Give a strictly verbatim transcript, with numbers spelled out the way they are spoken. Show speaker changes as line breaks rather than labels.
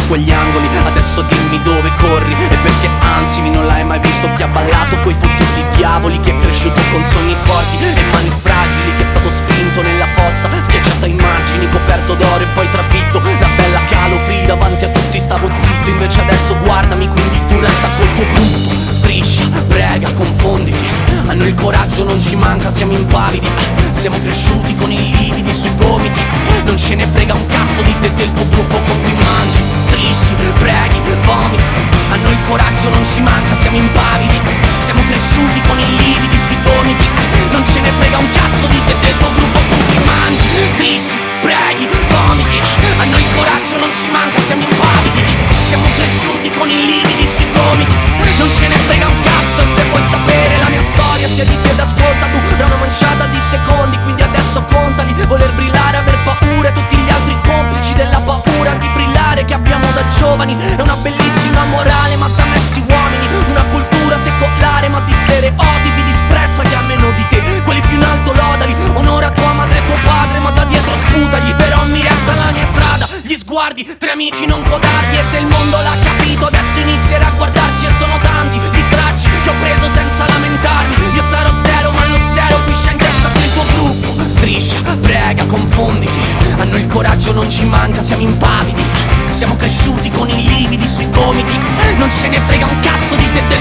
quegli angoli. Adesso dimmi dove corri e perché anzi non l'hai mai visto chi ha ballato coi fottuti diavoli, chi è cresciuto con sogni forti e mani fragili, chi è stato spinto nella fossa, schiacciato ai margini, coperto d'oro e poi trafitto da bella Calofri. Davanti a tutti stavo zitto, invece adesso guardami, quindi tu resta col tuo gruppo. Striscia, prega, confonditi, a noi il coraggio non ci manca, siamo impavidi, siamo cresciuti con i lividi sui gomiti. Non ce ne frega un cazzo di te e del tuo gruppo con cui mangi. Strisci, preghi, vomiti, a noi il coraggio non ci manca, siamo impavidi, siamo cresciuti con i lividi sui gomiti. Non ce ne frega un cazzo di te e del tuo gruppo con cui mangi. Strisci, preghi, vomiti, a noi il coraggio non ci manca, siamo impavidi, siamo cresciuti con i lividi sui gomiti. Non ce ne frega un cazzo, e se vuoi sapere la mia storia siediti ed ascolta, tu da una manciata di secondi, quindi adesso contali. Voler brillare, aver paura, tutti gli altri complici della paura di brillare che abbiamo da giovani. È una bellissima morale ma da mezzi uomini, una cultura secolare ma di stereotipi. Disprezza chi ha meno di te, quelli più in alto lodali. Onora tua madre e tuo padre ma da dietro sputagli. Però mi resta la mia strada, gli sguardi, tre amici non codardi. E se il mondo l'ha capito adesso inizierà a guardarci. E sono tanti gli stracci che ho preso senza lamentarmi. Io sarò zero ma lo zero qui c'è in testa del tuo gruppo. Striscia, prega, confonditi, a noi il coraggio non ci manca, siamo impavidi, siamo cresciuti con i lividi sui gomiti. Non ce ne frega un cazzo di te